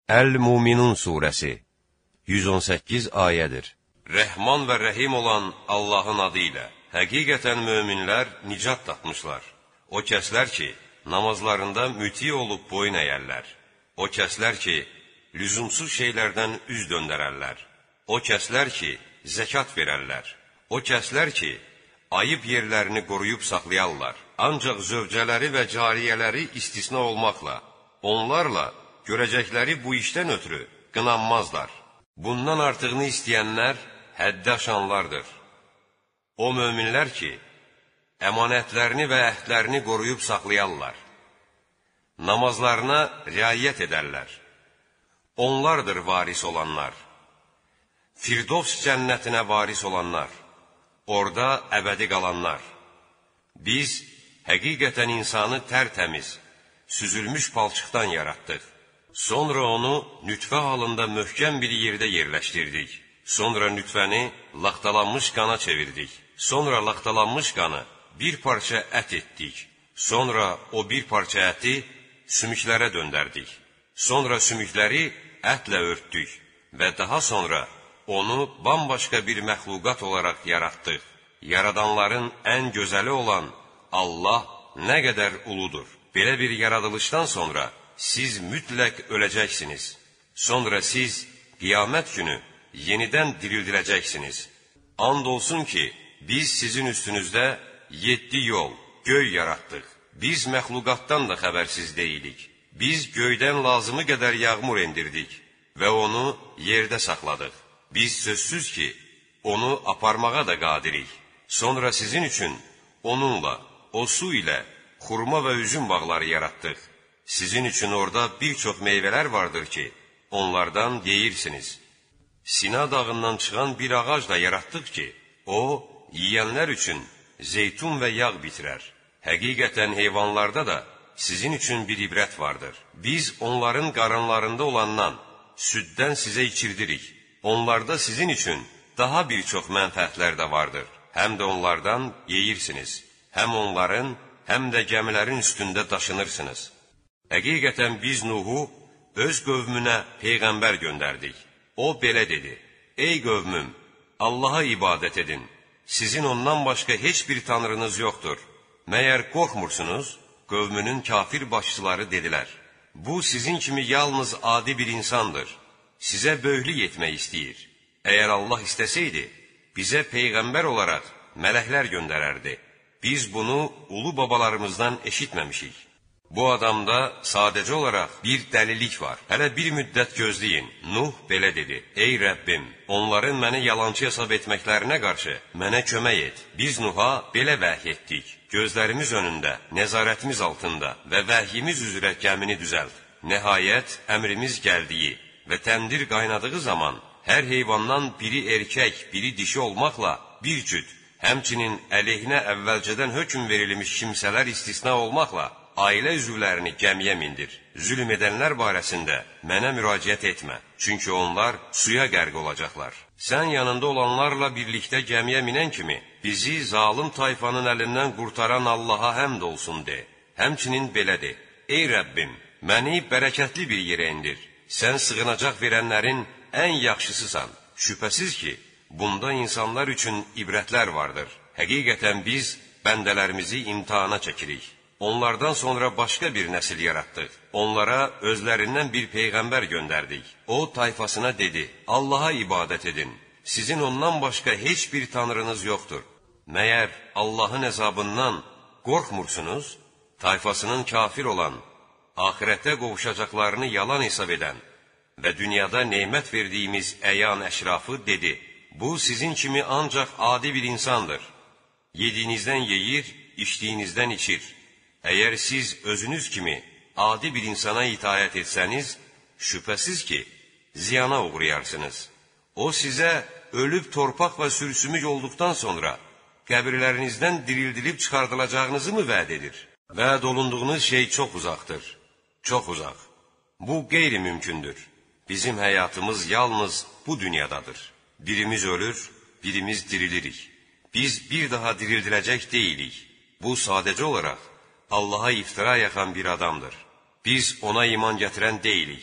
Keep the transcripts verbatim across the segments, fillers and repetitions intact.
Əl-Muminun surəsi yüz on səkkiz ayədir. Rəhman və rəhim olan Allahın adı ilə. Həqiqətən möminlər nicat tapmışlar. O kəslər ki, namazlarında müti olub boyun əyərlər. O kəslər ki, lüzumsuz şeylərdən üz döndərərlər. O kəslər ki, zəkat verərlər. O kəslər ki, ayıb yerlərini qoruyub saxlayarlar. Ancaq zövcələri və cariyələri istisna olmaqla, onlarla görəcəkləri bu işdən ötürü qınanmazlar. Bundan artığını istəyənlər həddi aşanlardır. O möminlər ki, əmanətlərini və əhdlərini qoruyub saxlayarlar. Namazlarına riayət edərlər. Onlardır varis olanlar. Firdovs cənnətinə varis olanlar. Orada əbədi qalanlar. Biz həqiqətən insanı tərtəmiz, süzülmüş palçıqdan yaratdıq. Sonra onu nütfə halında möhkəm bir yerdə yerləşdirdik. Sonra nütfəni laxtalanmış qana çevirdik. Sonra laxtalanmış qanı bir parça ət etdik. Sonra o bir parça əti sümüklərə döndərdik. Sonra sümükləri ətlə örtdük və daha sonra onu bambaşqa bir məxluqat olaraq yaratdıq. Yaradanların ən gözəli olan Allah nə qədər uludur. Belə bir yaradılışdan sonra siz mütləq öləcəksiniz. Sonra siz qiyamət günü yenidən dirildiləcəksiniz. And olsun ki, biz sizin üstünüzdə yeddi yol, göy yaratdıq. Biz məxluqatdan da xəbərsiz deyilik. Biz göydən lazımı qədər yağmur endirdik və onu yerdə saxladıq. Biz sözsüz ki, onu aparmağa da qadirik. Sonra sizin üçün onunla, o su ilə xurma və üzüm bağları yaratdıq. Sizin üçün orada bir çox meyvələr vardır ki, onlardan yeyirsiniz. Sina dağından çıxan bir ağac da yaratdıq ki, o, yiyənlər üçün zeytun və yağ bitirər. Həqiqətən heyvanlarda da sizin üçün bir ibrət vardır. Biz onların qarınlarında olandan, süddən sizə içirdirik. Onlarda sizin üçün daha bir çox mənfəətlər də vardır. Həm də onlardan yeyirsiniz. Həm onların, həm də gəmilərin üstündə daşınırsınız. Həqiqətən biz Nuhu öz qövmünə peyğəmbər göndərdik. O belə dedi: Ey qövmüm, Allaha ibadət edin. Sizin ondan başqa heç bir tanrınız yoxdur. Məyər qorxmursunuz? Qövmünün kafir başçıları dedilər: Bu sizin kimi yalnız adi bir insandır. Sizə böhlük etmək istəyir. Əgər Allah istəsəydi, bizə peyğəmbər olaraq mələklər göndərərdi. Biz bunu ulu babalarımızdan eşitməmişik. Bu adamda sadəcə olaraq bir dəlilik var. Hələ bir müddət gözləyin. Nuh belə dedi: Ey Rəbbim, onların məni yalançı hesab etməklərinə qarşı mənə kömək et. Biz Nuha belə vəhy etdik: Gözlərimiz önündə, nəzarətimiz altında və vəhyimiz üzrə gəmini düzəlt. Nəhayət, əmrimiz gəldiyi və təndir qaynadığı zaman hər heyvandan biri erkək, biri dişi olmaqla bir cüt, həmçinin əleyhinə əvvəlcədən hökm verilmiş kimsələr istisna olmaqla ailə üzvlərini gəmiyə mindir. Zülm edənlər barəsində mənə müraciət etmə, çünki onlar suya qərq olacaqlar. Sən yanında olanlarla birlikdə gəmiyə minən kimi, bizi zalım tayfanın əlindən qurtaran Allaha həmd olsun de. Həmçinin belə de: Ey Rəbbim, məni bərəkətli bir yerə indir. Sən sığınacaq verənlərin ən yaxşısısan. Şübhəsiz ki, bunda insanlar üçün ibrətlər vardır. Həqiqətən biz bəndələrimizi imtihana çəkirik. Onlardan sonra başqa bir nəsil yaratdıq. Onlara özlərindən bir peyğəmbər göndərdik. O, tayfasına dedi: Allaha ibadət edin. Sizin ondan başqa heç bir tanrınız yoxdur. Məyər Allahın əzabından qorxmursunuz? Tayfasının kafir olan, axirətdə qovuşacaqlarını yalan hesab edən və dünyada nemət verdiyimiz əyan əşrafı dedi: Bu sizin kimi ancaq adi bir insandır. Yediyinizdən yeyir, içdiyinizdən içir. Əgər siz özünüz kimi adi bir insana itayət etsəniz, şübhəsiz ki, ziyana uğrayarsınız. O sizə ölüb torpaq və sülsümük olduqdan sonra qəbirlərinizdən dirildilib çıxardılacağınızı mı vəd edir? Vəd olunduğunuz şey çox uzaqdır, çox uzaq. Bu qeyri-mümkündür. Bizim həyatımız yalnız bu dünyadadır. Birimiz ölür, birimiz dirilirik. Biz bir daha dirildiləcək deyilik. Bu sadəcə olaraq Allaha iftira yaxan bir adamdır. Biz ona iman gətirən deyilik.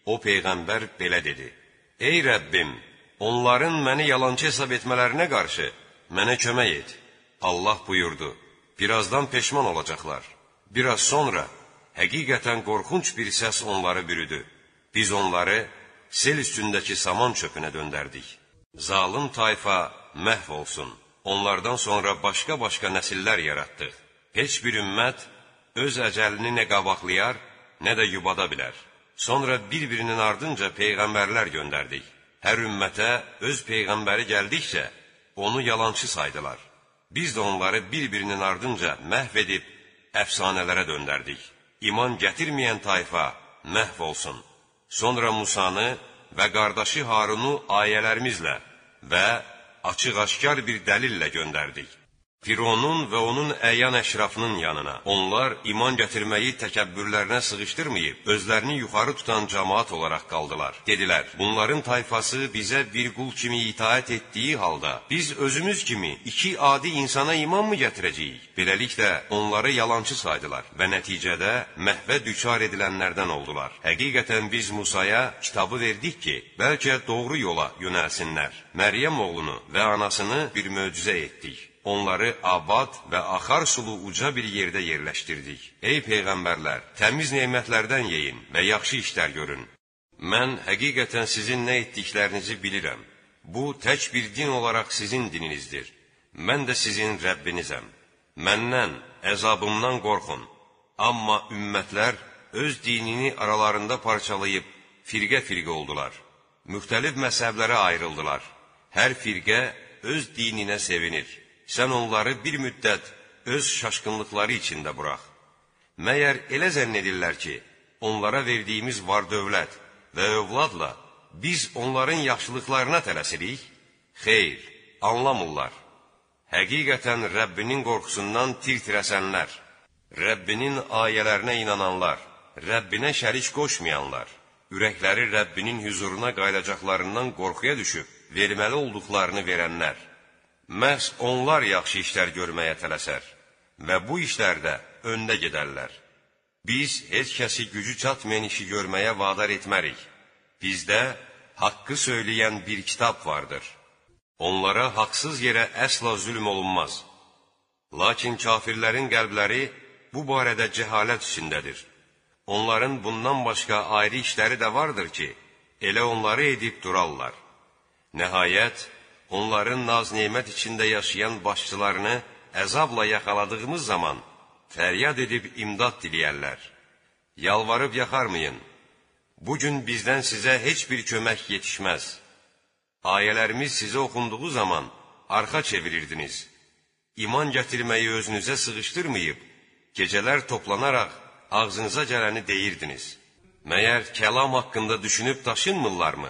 O Peyğəmbər belə dedi: Ey Rəbbim, onların məni yalancı hesab etmələrinə qarşı mənə kömək et. Allah buyurdu: Birazdan peşman olacaqlar. Biraz sonra həqiqətən qorxunc bir səs onları bürüdü. Biz onları sel üstündəki saman çöpünə döndərdik. Zalım tayfa məhv olsun. Onlardan sonra başqa-başqa nəsillər yaratdıq. Heç bir ümmət öz əcəlini nə qabaqlayar, nə də yubada bilər. Sonra bir-birinin ardınca peyğəmbərlər göndərdik. Hər ümmətə öz peyğəmbəri gəldikcə onu yalançı saydılar. Biz də onları bir-birinin ardınca məhv edib əfsanələrə döndərdik. İman gətirməyən tayfa məhv olsun. Sonra Musanı və qardaşı Harunu ayələrimizlə və açıq-aşkar bir dəlillə göndərdik. Fironun və onun əyan əşrafının yanına. Onlar iman gətirməyi təkəbbürlərinə sığışdırmayıb, özlərini yuxarı tutan cəmaat olaraq qaldılar. Dedilər, bunların tayfası bizə bir qul kimi itaət etdiyi halda, biz özümüz kimi iki adi insana iman mı gətirəcəyik? Beləliklə, onları yalançı saydılar və nəticədə məhvə düçar edilənlərdən oldular. Həqiqətən biz Musaya kitabı verdik ki, bəlkə doğru yola yönəlsinlər. Məryəm oğlunu və anasını bir möcüzə etdik. Onları abad və axar sulu uca bir yerdə yerləşdirdik. Ey Peyğəmbərlər, təmiz nemətlərdən yeyin və yaxşı işlər görün. Mən həqiqətən sizin nə etdiklərinizi bilirəm. Bu, tək bir din olaraq sizin dininizdir. Mən də sizin Rəbbinizəm. Məndən, əzabımdan qorxun. Amma ümmətlər öz dinini aralarında parçalayıb, firqə-firqə oldular. Müxtəlif məzhəblərə ayrıldılar. Hər firqə öz dininə sevinir. Sən onları bir müddət öz şaşqınlıqları içində burax. Məyər elə zənn edirlər ki, onlara verdiyimiz var-dövlət və övladla biz onların yaxşılıqlarına tələsirik? Xeyr, anlamırlar. Həqiqətən Rəbbinin qorxusundan tir-tirəsənlər, Rəbbinin ayələrinə inananlar, Rəbbinə şərik qoşmayanlar, ürəkləri Rəbbinin hüzuruna qayıdacaqlarından qorxuya düşüb, verməli olduqlarını verənlər. Məhz onlar yaxşı işlər görməyə tələsər və bu işlərdə öndə gedərlər. Biz heç kəsi gücü çatmayan işi görməyə vadar etmərik. Bizdə haqqı söyləyən bir kitab vardır. Onlara haqsız yerə əsla zülm olunmaz. Lakin kafirlərin qəlbləri bu barədə cəhalət içindədir. Onların bundan başqa ayrı işləri də vardır ki, elə onları edib durarlar. Nəhayət, onların naz-nemət içində yaşayan başçılarını əzabla yaxaladığımız zaman fəryad edib imdad diləyərlər. Yalvarıb yaxarmayın. Bugün bizdən sizə heç bir kömək yetişməz. Ayələrimiz sizə oxunduğu zaman arxa çevirirdiniz. İman gətirməyi özünüzə sığışdırmayıb, gecələr toplanaraq ağzınıza gələni deyirdiniz. Məyər kəlam haqqında düşünüb daşınmırlarmı?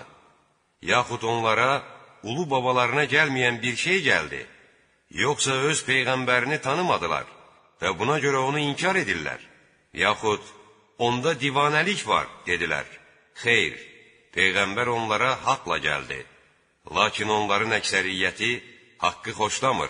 Yaxud onlara ulu babalarına gəlməyən bir şey gəldi, yoxsa öz peyğəmbərini tanımadılar və buna görə onu inkar edirlər. Yaxud, onda divanəlik var, dedilər. Xeyr, peyğəmbər onlara haqla gəldi. Lakin onların əksəriyyəti haqqı xoşlamır.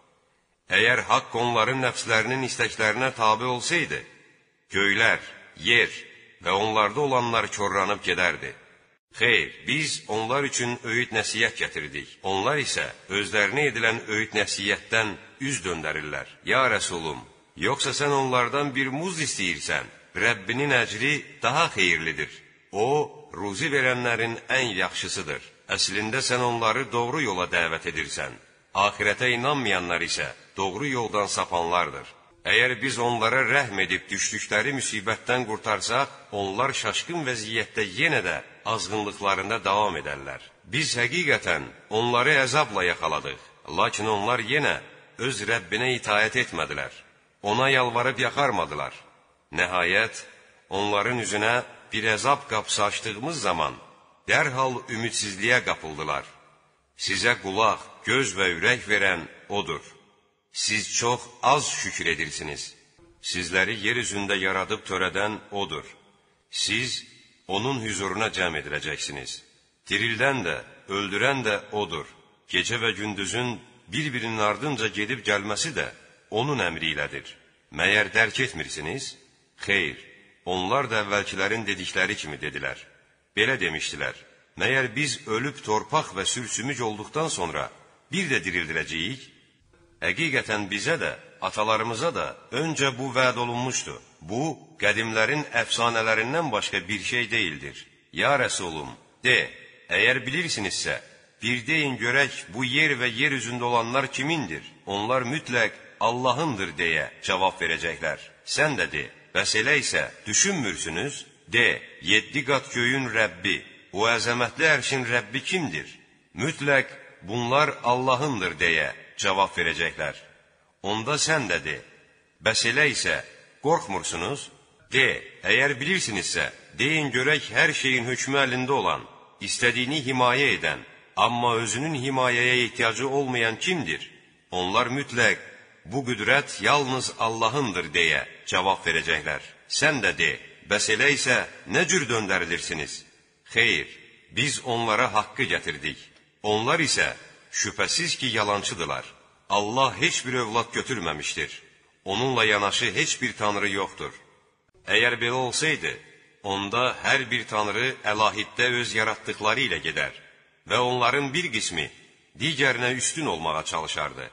Əgər haqq onların nəfslərinin istəklərinə tabi olsaydı, göylər, yer və onlarda olanlar korlanıb gedərdi. Xeyr, biz onlar üçün öyüd nəsiyyət gətirdik. Onlar isə özlərinə edilən öyüd nəsiyyətdən üz döndərirlər. Ya Rəsulum, yoxsa sən onlardan bir muz istəyirsən, Rəbbinin əcri daha xeyirlidir. O, ruzi verənlərin ən yaxşısıdır. Əslində sən onları doğru yola dəvət edirsən. Ahirətə inanmayanlar isə doğru yoldan sapanlardır. Əgər biz onlara rəhm edib düşdükləri müsibətdən qurtarsaq, onlar şaşqın vəziyyətdə yenə də azğınlıqlarında davam edərlər. Biz həqiqətən onları əzabla yaxaladıq, lakin onlar yenə öz Rəbbinə itaət etmədilər. Ona yalvarıb yaxarmadılar. Nəhayət, onların üzünə bir əzab qapısı açdığımız zaman dərhal ümidsizliyə qapıldılar. Sizə qulaq, göz və ürək verən odur. Siz çox az şükür edirsiniz. Sizləri yer üzündə yaradıb törədən odur. Siz onun hüzuruna cəm ediləcəksiniz. Dirildən də, öldürən də odur. Gecə və gündüzün bir-birinin ardınca gedib gəlməsi də onun əmri ilədir. Məyər dərk etmirsiniz? Xeyr, onlar da əvvəlkilərin dedikləri kimi dedilər. Belə demişdilər: Məyər biz ölüb torpaq və sülsümük olduqdan sonra bir də dirildiləcəyik? Həqiqətən bizə də, atalarımıza da öncə bu vəd olunmuşdu. Bu, qədimlərin əfsanələrindən başqa bir şey deyildir. Ya Rəsulum, de, əgər bilirsinizsə, bir deyin görək bu yer və yer üzündə olanlar kimindir? Onlar mütləq Allahındır deyə cavab verəcəklər. Sən də de, bəs elə isə düşünmürsünüz? De, yeddi qat göyün Rəbbi, o əzəmətli ərşin Rəbbi kimdir? Mütləq bunlar Allahındır deyə cavab verəcəklər. Onda sən də de, bəs elə isə qorxmursunuz? De, əgər bilirsinizsə, deyin görək hər şeyin hökmü əlində olan, istədiyini himayə edən, amma özünün himayəyə ehtiyacı olmayan kimdir? Onlar mütləq bu qüdrət yalnız Allahındır deyə cavab verəcəklər. Sən də de, bəs elə isə nə cür döndərilirsiniz? Xeyr, biz onlara haqqı gətirdik. Onlar isə şübhəsiz ki, yalançıdırlar. Allah heç bir övlad götürməmişdir. Onunla yanaşı heç bir tanrı yoxdur. Əgər belə olsaydı, onda hər bir tanrı əlahiddə öz yaratdıqları ilə gedər və onların bir qismi digərinə üstün olmağa çalışardı.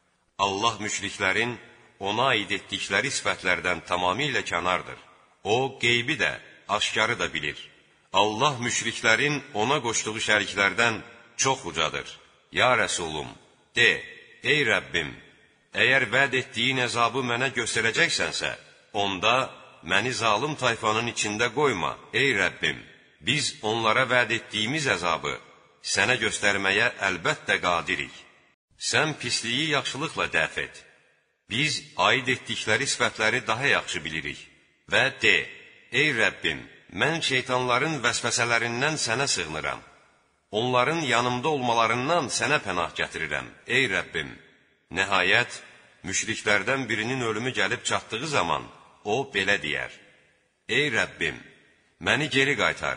Allah müşriklərin ona aid etdikləri sifətlərdən tamamilə kənardır. O, qeybi də, aşkarı da bilir. Allah müşriklərin ona qoşduğu şəriklərdən çox ucadır. Ya Rəsulum, de, ey Rəbbim, əgər vəd etdiyin əzabı mənə göstərəcəksənsə, onda məni zalım tayfanın içində qoyma, ey Rəbbim. Biz onlara vəd etdiyimiz əzabı sənə göstərməyə əlbəttə qadirik. Sən pisliyi yaxşılıqla dəf et. Biz aid etdikləri sifətləri daha yaxşı bilirik. Və de, ey Rəbbim, mən şeytanların vəsvəsələrindən sənə sığınıram. Onların yanımda olmalarından sənə pənah gətirirəm, ey Rəbbim. Nəhayət, müşriklərdən birinin ölümü gəlib çatdığı zaman, o belə deyər: Ey Rəbbim, məni geri qaytar.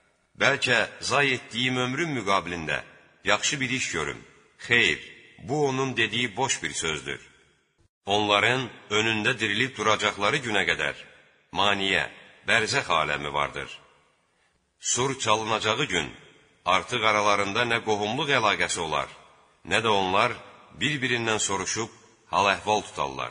Bəlkə zay etdiyim ömrüm müqabilində yaxşı bir iş görüm. Xeyr, bu onun dediyi boş bir sözdür. Onların önündə dirilib duracaqları günə qədər maniyə, bərzəx aləmi vardır. Sur çalınacağı gün artıq aralarında nə qohumluq əlaqəsi olar, nə də onlar bir-birindən soruşub hal-əhval tutarlar.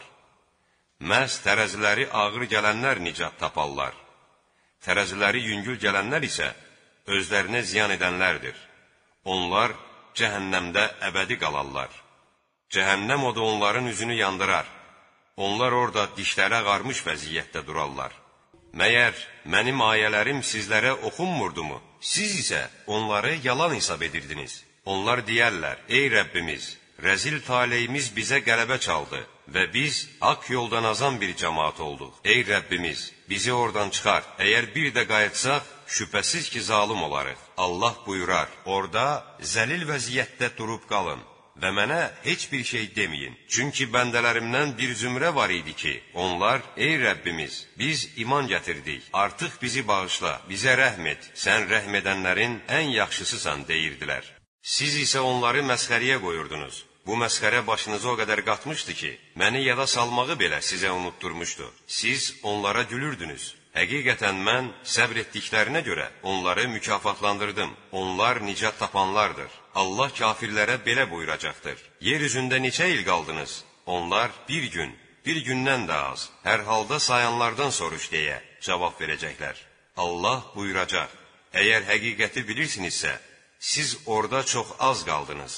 Məhz tərəziləri ağır gələnlər nicat taparlar. Tərəziləri yüngül gələnlər isə özlərinə ziyan edənlərdir. Onlar cəhənnəmdə əbədi qalarlar. Cəhənnəm odu onların üzünü yandırar. Onlar orada dişləri ağarmış vəziyyətdə durarlar. Məyər mənim ayələrim sizlərə oxunmurdumu? Siz isə onları yalan hesab edirdiniz. Onlar deyərlər: Ey Rəbbimiz, rəzil taleyimiz bizə qələbə çaldı və biz haqq yoldan azan bir cəmaat olduq. Ey Rəbbimiz, bizi oradan çıxar. Əgər bir də qayıtsaq, şübhəsiz ki, zalım olarıq. Allah buyurar: Orada zəlil vəziyyətdə durub qalın və mənə heç bir şey deməyin. Çünki bəndələrimdən bir zümrə var idi ki, onlar: Ey Rəbbimiz, biz iman gətirdik. Artıq bizi bağışla, bizə rəhm et. Sən rəhm edənlərin ən yaxşısısan, deyirdilər. Siz isə onları məsxəriyə qoyurdunuz. Bu məsxərə başınıza o qədər qatmışdı ki, məni yada salmağı belə sizə unutturmuşdu. Siz onlara gülürdünüz. Həqiqətən mən səbr etdiklərinə görə onları mükafatlandırdım. Onlar nicat tapanlardır. Allah kafirlərə belə buyuracaqdır: Yer üzündə neçə il qaldınız? Onlar bir gün, bir gündən də az, hər halda sayanlardan soruş deyə cavab verəcəklər. Allah buyuracaq: Əgər həqiqəti bilirsinizsə, siz orada çox az qaldınız.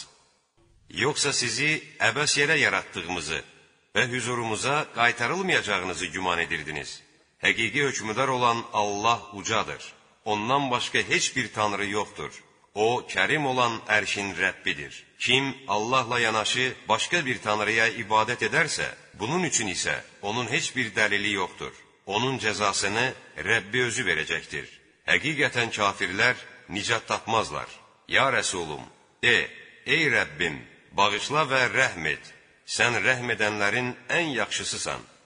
Yoxsa sizi əbəs yerə yaratdığımızı və hüzurumuza qaytarılmayacağınızı güman edirdiniz. Həqiqi hökmüdar olan Allah ucadır. Ondan başqa heç bir tanrı yoxdur. O, kərim olan ərşin Rəbbidir. Kim Allahla yanaşı başqa bir tanrıya ibadət edərsə, bunun üçün isə onun heç bir dəlili yoxdur. Onun cəzasını Rəbbi özü verəcəkdir. Həqiqətən kafirlər nicat tapmazlar. Ya Rəsulum, de, ey Rəbbim, bağışla və rəhm et. Sən rəhm edənlərin ən yaxşısısan.